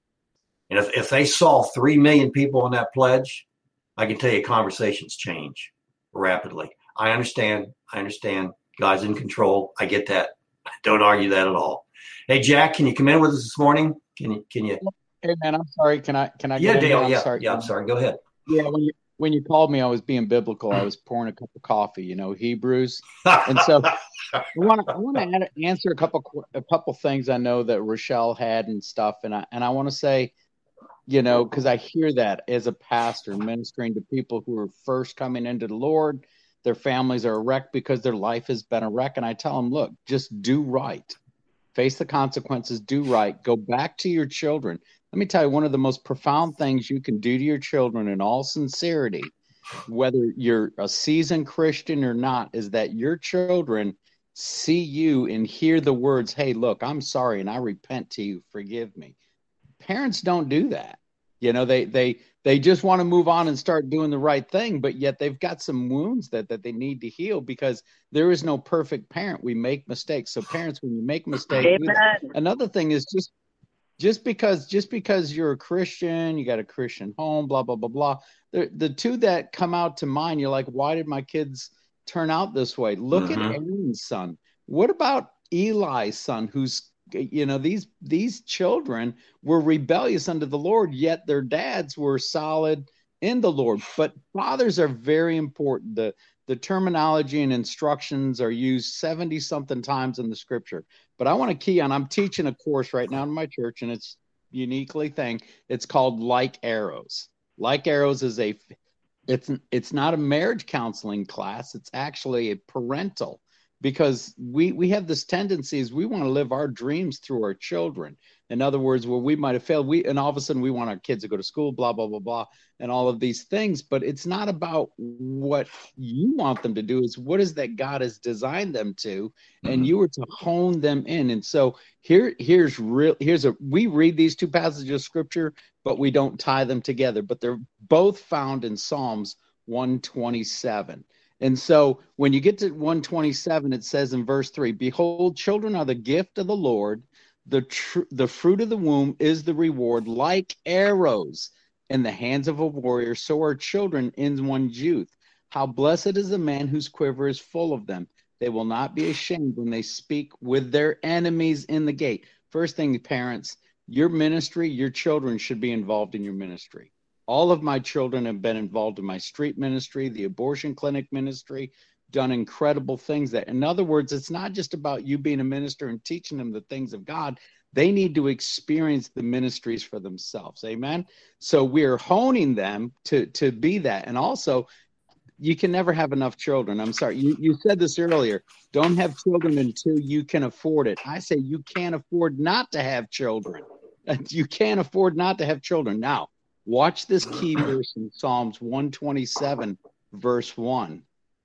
And if, if they saw three million people in that pledge, I can tell you conversations change rapidly. I understand. I understand. God's in control. I get that. I don't argue that at all. Hey, Jack, can you come in with us this morning? Can you? Can you? Hey, man, I'm sorry. Can I? Can I? Yeah, get in Dale. there? I'm Yeah, sorry. yeah. I'm sorry. Go ahead. Yeah, when you when you called me, I was being biblical. I was pouring a cup of coffee. You know, Hebrews, and so I want to I want to answer a couple a couple things I know that Rochelle had and stuff, and I and I want to say, you know, because I hear that as a pastor ministering to people who are first coming into the Lord, their families are a wreck because their life has been a wreck, and I tell them, look, just do right, face the consequences, do right, go back to your children. Let me tell you, one of the most profound things you can do to your children in all sincerity, whether you're a seasoned Christian or not, is that your children see you and hear the words, hey, look, I'm sorry and I repent to you, forgive me. Parents don't do that. You know, they they they just want to move on and start doing the right thing, but yet they've got some wounds that, that they need to heal, because there is no perfect parent. We make mistakes. So parents, when you make mistakes, Amen. Another thing is just Just because just because you're a Christian, you got a Christian home, blah, blah, blah, blah. The, the two that come out to mind, you're like, why did my kids turn out this way? Look Mhm. at Aaron's son. What about Eli's son, who's, you know, these these children were rebellious unto the Lord, yet their dads were solid in the Lord. But fathers are very important. The the terminology and instructions are used seventy something times in the scripture. But I want to key on, I'm teaching a course right now in my church, and it's uniquely thing. It's called Like Arrows. Like Arrows is a, it's it's not a marriage counseling class. It's actually a parental, because we we have this tendency is we want to live our dreams through our children. In other words, where we might have failed, we and all of a sudden we want our kids to go to school, blah, blah, blah, blah, and all of these things. But it's not about what you want them to do. It's what is that God has designed them to, and Mhm. you were to hone them in. And so here, here's real. Here's a we read these two passages of scripture, but we don't tie them together. But they're both found in Psalms one twenty-seven. And so when you get to one twenty-seven, it says in verse three, behold, children are the gift of the Lord. The tr- the fruit of the womb is the reward, like arrows in the hands of a warrior. So are children in one's youth. How blessed is the man whose quiver is full of them. They will not be ashamed when they speak with their enemies in the gate. First thing, parents, your ministry, your children should be involved in your ministry. All of my children have been involved in my street ministry, the abortion clinic ministry, done incredible things. That, in other words, it's not just about you being a minister and teaching them the things of God. They need to experience the ministries for themselves. Amen. So we're honing them to, to be that. And also, you can never have enough children. I'm sorry. You, you said this earlier. Don't have children until you can afford it. I say you can't afford not to have children. You can't afford not to have children. Now, watch this key verse in Psalms one twenty-seven, verse one.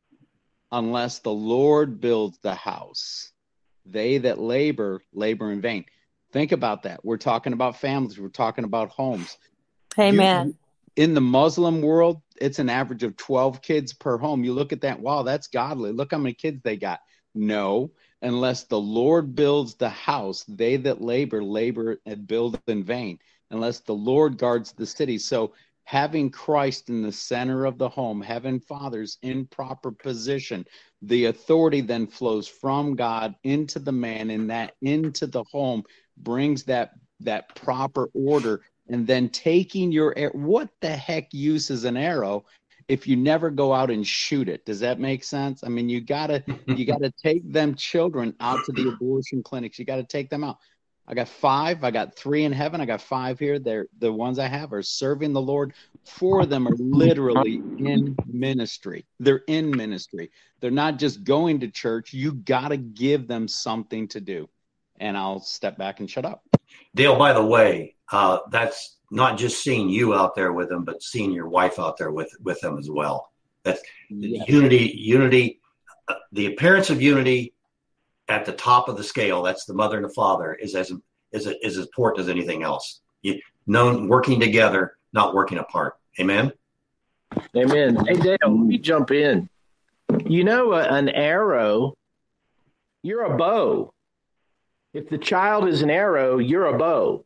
Unless the Lord builds the house, they that labor, labor in vain. Think about that. We're talking about families. We're talking about homes. Amen. You, in the Muslim world, it's an average of twelve kids per home. You look at that. Wow, that's godly. Look how many kids they got. No, unless the Lord builds the house, they that labor, labor and build in vain. Unless the Lord guards the city. So having Christ in the center of the home, having fathers in proper position, the authority then flows from God into the man, and that into the home brings that that proper order. And then taking your air, what the heck use is an arrow if you never go out and shoot it? Does that make sense? I mean, you gotta you gotta take them children out to the abortion clinics. You got to take them out. I got five. I got three in heaven. I got five here. They're the ones I have are serving the Lord. Four of them are literally in ministry. They're in ministry. They're not just going to church. You got to give them something to do. And I'll step back and shut up. Dale, by the way, uh, that's not just seeing you out there with them, but seeing your wife out there with, with them as well. That's yes. unity, unity, uh, the appearance of unity at the top of the scale. That's the mother and the father is as, is, is as important as anything else. You known working together, not working apart. Amen. Amen. Hey, Dale, let me jump in. You know, uh, an arrow, you're a bow. If the child is an arrow, you're a bow.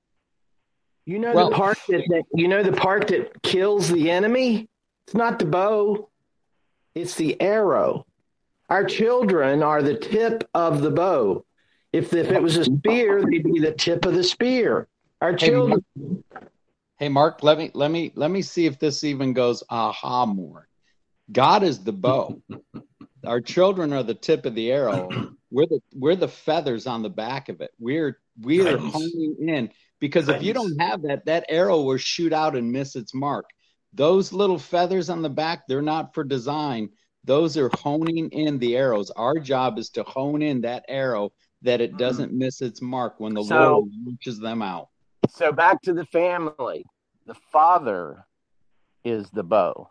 You know well, the part that, that you know the part that kills the enemy? It's not the bow. It's the arrow. Our children are the tip of the bow. If if it was a spear, they'd be the tip of the spear. Our children. Hey, Mark, hey, Mark let me let me let me see if this even goes aha more. God is the bow. Our children are the tip of the arrow. We're the we're the feathers on the back of it. We're we're honing in, because if you don't have that, that arrow will shoot out and miss its mark. Those little feathers on the back, they're not for design. Those are honing in the arrows. Our job is to hone in that arrow that it doesn't miss its mark when the So- Lord reaches them out. So back to the family. The father is the bow,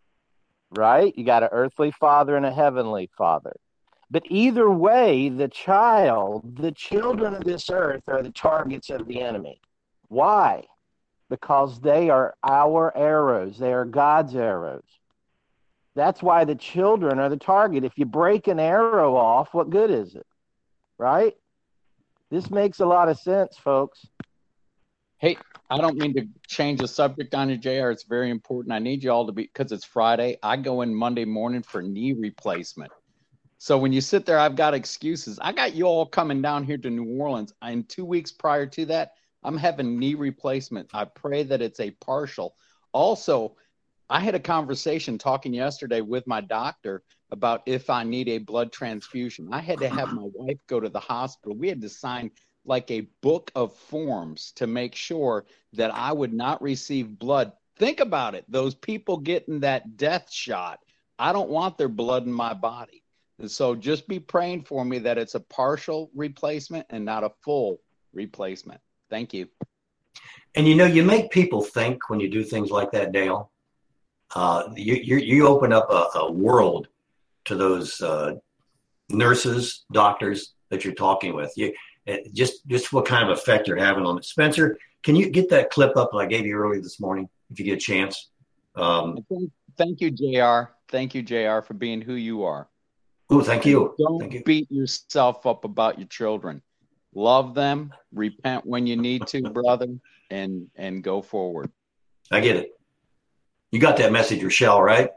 right? You got an earthly father and a heavenly father. But either way, the child, the children of this earth are the targets of the enemy. Why? Because they are our arrows. They are God's arrows. That's why the children are the target. If you break an arrow off, what good is it? Right? This makes a lot of sense, folks. Hey, I don't mean to change the subject on you, J R. It's very important. I need you all to be, because it's Friday. I go in Monday morning for knee replacement. So when you sit there, I've got excuses. I got you all coming down here to New Orleans. In two weeks prior to that, I'm having knee replacement. I pray that it's a partial. Also, I had a conversation talking yesterday with my doctor about if I need a blood transfusion. I had to have my wife go to the hospital. We had to sign like a book of forms to make sure that I would not receive blood. Think about it. Those people getting that death shot, I don't want their blood in my body. And so just be praying for me that it's a partial replacement and not a full replacement. Thank you. And you know, you make people think when you do things like that, Dale. Uh, you, you you open up a, a world to those uh, nurses, doctors that you're talking with. You it, just just what kind of effect you're having on it. Spencer, can you get that clip up that I gave you earlier this morning if you get a chance? Um, thank, thank you, J R. Thank you, J R, for being who you are. Oh, thank you. Don't thank you. beat yourself up about your children. Love them, repent when you need to, brother, and and go forward. I get it. You got that message, Rochelle, right?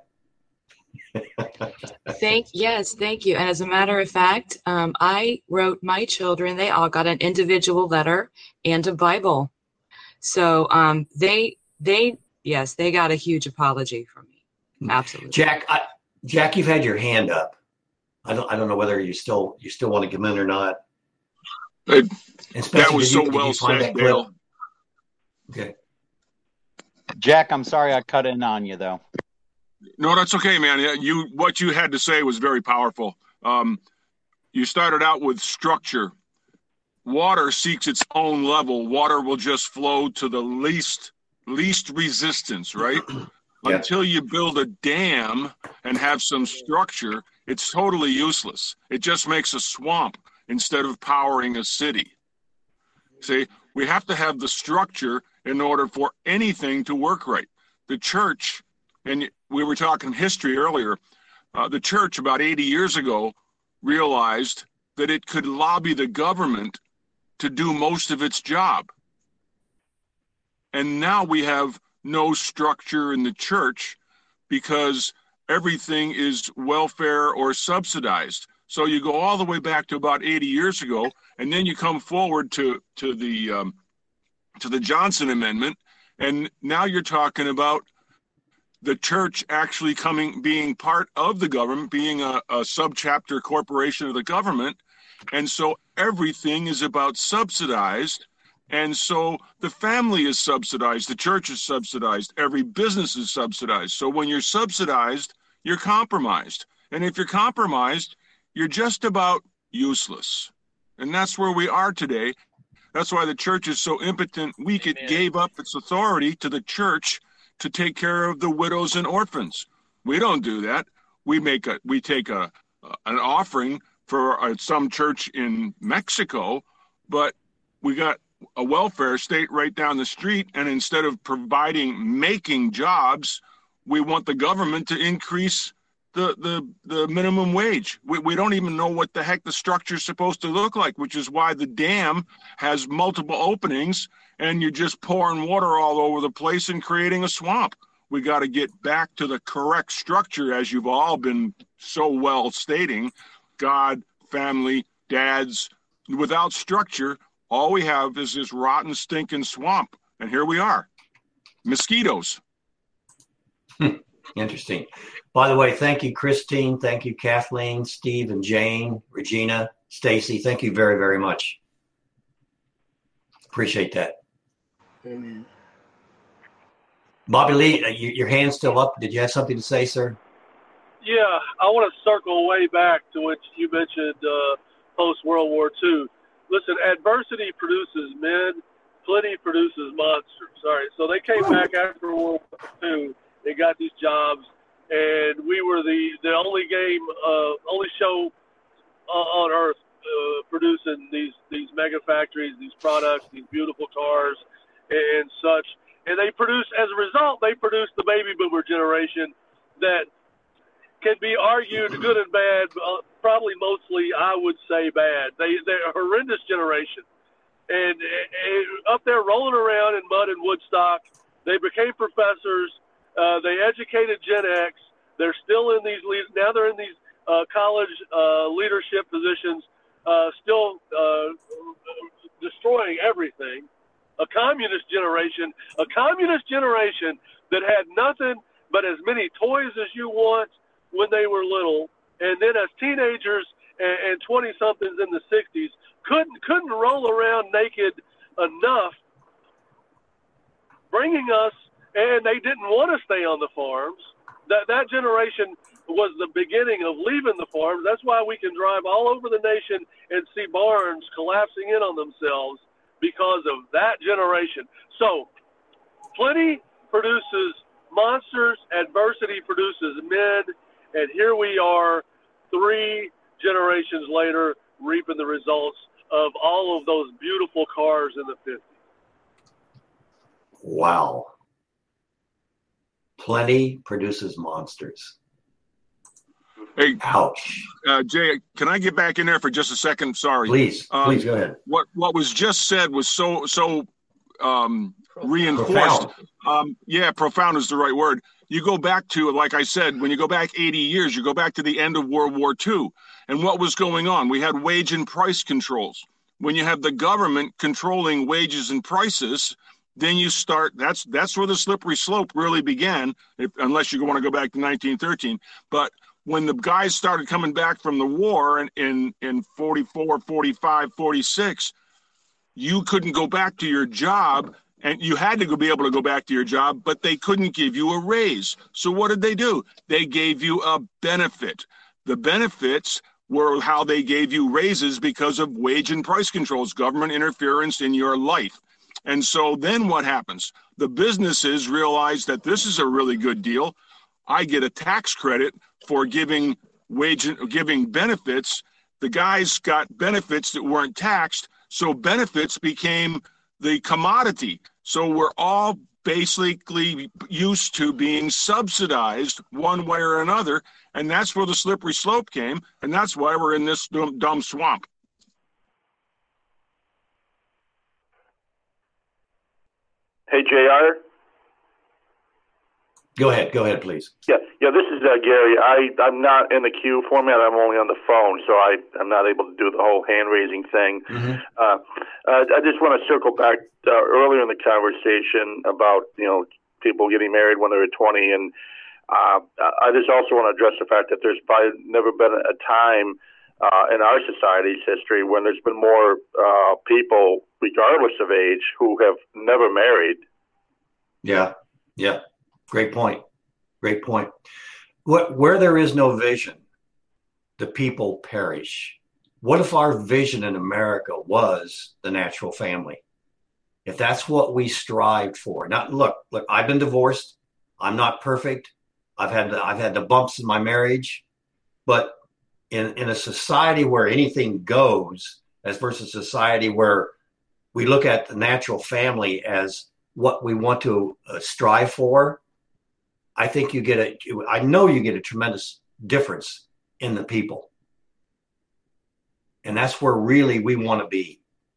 Thank yes, thank you. And as a matter of fact, um, I wrote my children. They all got an individual letter and a Bible. So um, they they yes, they got a huge apology from me. Absolutely, Jack. I, Jack, you've had your hand up. I don't I don't know whether you still you still want to come in or not. It, Spencer, that was did you- so did well you find said, that clip? Dale. Okay. Jack, I'm sorry I cut in on you, though. No, that's okay, man. Yeah, you what you had to say was very powerful. Um, you started out with structure. Water seeks its own level. Water will just flow to the least least resistance, right? Yeah. Until you build a dam and have some structure, it's totally useless. It just makes a swamp instead of powering a city. See, we have to have the structure in order for anything to work right. The church, and we were talking history earlier, uh, the church about eighty years ago realized that it could lobby the government to do most of its job. And now we have no structure in the church because everything is welfare or subsidized. So you go all the way back to about eighty years ago, and then you come forward to to the um, to the Johnson Amendment, and now you're talking about the church actually coming, being part of the government, being a, a subchapter corporation of the government. And so everything is about subsidized. And so the family is subsidized. The church is subsidized. Every business is subsidized. So when you're subsidized, you're compromised. And if you're compromised, you're just about useless. And that's where we are today. That's why the church is so impotent, weak. It gave up its authority to the church to take care of the widows and orphans. We don't do that. We make a we take a an offering for uh, some church in Mexico, but we got a welfare state right down the street, and instead of providing making jobs, we want the government to increase the the the minimum wage. We we don't even know what the heck the structure is supposed to look like, which is why the dam has multiple openings and you're just pouring water all over the place and creating a swamp. We got to get back to the correct structure, as you've all been so well stating. God, family, dads. Without structure, all we have is this rotten, stinking swamp. And here we are. Mosquitoes. Interesting. By the way, thank you, Christine. Thank you, Kathleen, Steve, and Jane, Regina, Stacy. Thank you very, very much. Appreciate that. Amen. Bobby Lee, you, your hand's still up. Did you have something to say, sir? Yeah, I want to circle way back to what you mentioned uh, post-World War Two. Listen, adversity produces men. Plenty produces monsters. All right, so they came back after World War Two. They got these jobs, and we were the, the only game, uh, only show uh, on earth uh, producing these, these mega factories, these products, these beautiful cars, and, and such. And they produce, as a result, they produce the baby boomer generation that can be argued good and bad, uh, probably mostly, I would say, bad. They, they're a horrendous generation. And, and up there rolling around in mud and Woodstock, they became professors. Uh, they educated Gen X. They're still in these – now they're in these uh, college uh, leadership positions, uh, still uh, destroying everything. A communist generation, a communist generation that had nothing but as many toys as you want when they were little, and then as teenagers and twenty-somethings in the sixties couldn't couldn't roll around naked enough, bringing us, and they didn't want to stay on the farms. That that generation was the beginning of leaving the farms. That's why we can drive all over the nation and see barns collapsing in on themselves because of that generation. So, plenty produces monsters, adversity produces men, and here we are, three generations later, reaping the results of all of those beautiful cars in the fifties. Wow. Plenty produces monsters. Hey, ouch. Uh, Jay, can I get back in there for just a second? Sorry. Please, um, please go ahead. What what was just said was so so um, reinforced. Profound. Um, yeah, profound is the right word. You go back to, like I said, when you go back eighty years, you go back to the end of World War Two. And what was going on? We had wage and price controls. When you have the government controlling wages and prices, then you start, that's that's where the slippery slope really began, if, unless you want to go back to nineteen thirteen. But when the guys started coming back from the war in, in, in forty-four, forty-five, forty-six, you couldn't go back to your job, and you had to go be able to go back to your job, but they couldn't give you a raise. So what did they do? They gave you a benefit. The benefits were how they gave you raises because of wage and price controls, government interference in your life. And so then what happens? The businesses realize that this is a really good deal. I get a tax credit for giving wage giving benefits. The guys got benefits that weren't taxed, so benefits became the commodity. So we're all basically used to being subsidized one way or another, and that's where the slippery slope came, and that's why we're in this dumb, dumb swamp. Hey, J R. Go ahead. Go ahead, please. Yeah, yeah. This is uh, Gary. I I'm not in the queue format. I'm only on the phone, so I I'm not able to do the whole hand raising thing. Mm-hmm. Uh, uh, I just want to circle back uh, earlier in the conversation about you know people getting married when they were twenty, and uh, I just also want to address the fact that there's probably never been a time uh, in our society's history when there's been more uh, people, regardless of age, who have never married. Yeah, yeah. Great point. Great point. What, where there is no vision, the people perish. What if our vision in America was the natural family? If that's what we strived for. Now, look, look, I've been divorced. I'm not perfect. I've had the, I've had the bumps in my marriage, but in, in a society where anything goes, as versus society where we look at the natural family as what we want to uh, strive for, I think you get a, I know you get a tremendous difference in the people. And that's where really we want to be.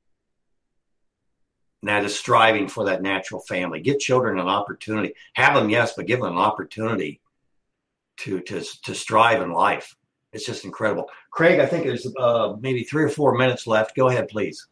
And that is striving for that natural family. Give children an opportunity. Have them, yes, but give them an opportunity to, to, to strive in life. It's just incredible. Craig, I think there's uh, maybe three or four minutes left. Go ahead, please.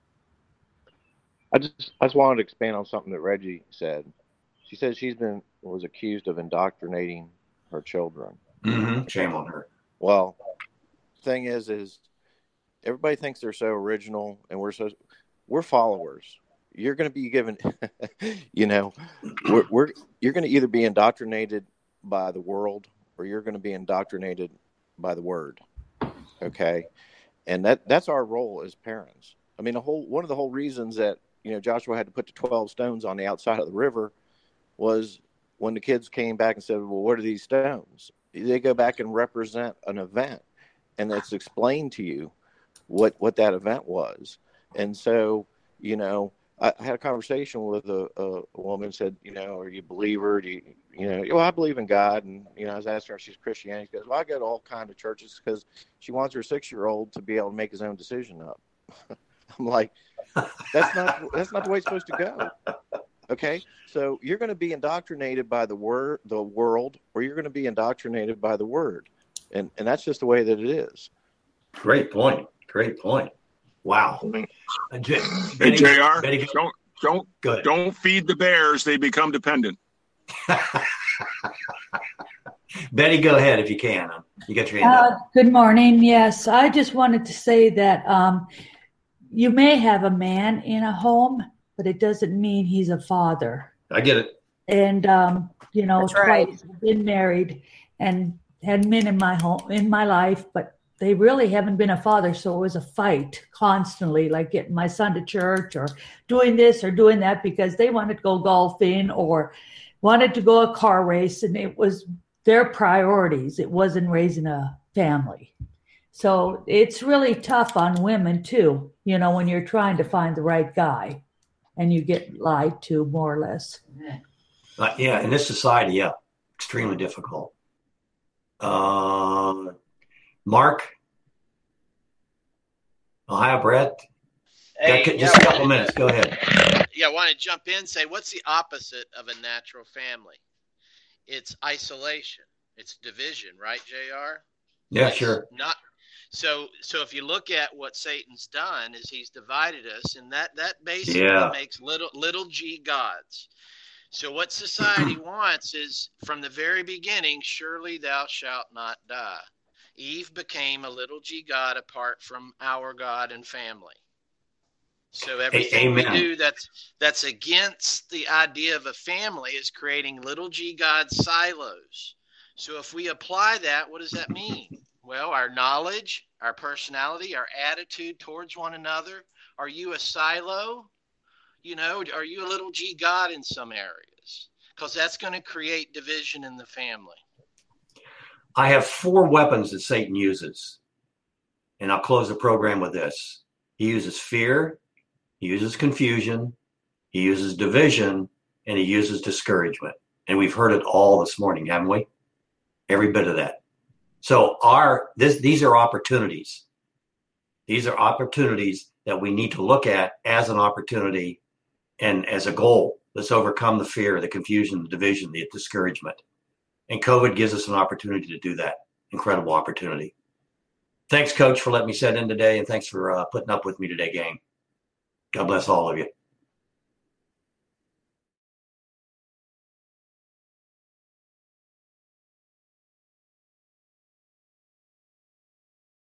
I just, I just wanted to expand on something that Reggie said. She said she's been was accused of indoctrinating her children. Mm-hmm. Shame on her. Well, thing is, is everybody thinks they're so original, and we're so we're followers. You're going to be given, you know, we're, we're you're going to either be indoctrinated by the world or you're going to be indoctrinated by the Word. Okay, and that that's our role as parents. I mean, the whole one of the whole reasons that you know Joshua had to put the twelve stones on the outside of the river was when the kids came back and said, well, what are these stones? They go back and represent an event, and it's explained to you what, what that event was. And so, you know, I, I had a conversation with a, a, a woman said, you know, are you a believer? Do you, you know, well, I believe in God. And, you know, I was asking her if she's Christianity. She goes, well, I go to all kinds of churches because she wants her six-year-old to be able to make his own decision up. I'm like, that's not, that's not the way it's supposed to go. Okay, so you're going to be indoctrinated by the word, the world, or you're going to be indoctrinated by the Word, and and that's just the way that it is. Great point. Great point. Wow. Hey, J R, don't don't don't feed the bears; they become dependent. Betty, go ahead if you can. You got your hand uh, up. Good morning. Yes, I just wanted to say that um, you may have a man in a home, but it doesn't mean he's a father. I get it. And, um, you know, That's right. twice I've been married and had men in my home, in my life, but they really haven't been a father. So it was a fight constantly, like getting my son to church or doing this or doing that because they wanted to go golfing or wanted to go a car race. And it was their priorities. It wasn't raising a family. So it's really tough on women too, you know, when you're trying to find the right guy. And you get lied to more or less. Uh, yeah, in this society, yeah, extremely difficult. Uh, Mark, Ohio Brett, hey, got, yeah, just a couple minutes. Go ahead. Yeah, I want to jump in and say, what's the opposite of a natural family? It's isolation. It's division, right, J R? Yeah, it's sure. Not. So, so if you look at what Satan's done, is he's divided us, and that that basically yeah. makes little little g gods. So, what society wants is, from the very beginning, surely thou shalt not die. Eve became a little g god apart from our God and family. So everything Amen. we do that's that's against the idea of a family is creating little g god silos. So if we apply that, what does that mean? Well, our knowledge, our personality, our attitude towards one another. Are you a silo? You know, are you a little g god in some areas? Because that's going to create division in the family. I have four weapons that Satan uses. And I'll close the program with this. He uses fear, he uses confusion, he uses division, and he uses discouragement. And we've heard it all this morning, haven't we? Every bit of that. So our this these are opportunities. These are opportunities that we need to look at as an opportunity and as a goal. Let's overcome the fear, the confusion, the division, the discouragement. And COVID gives us an opportunity to do that. Incredible opportunity. Thanks, Coach, for letting me sit in today, and thanks for uh, putting up with me today, gang. God bless all of you.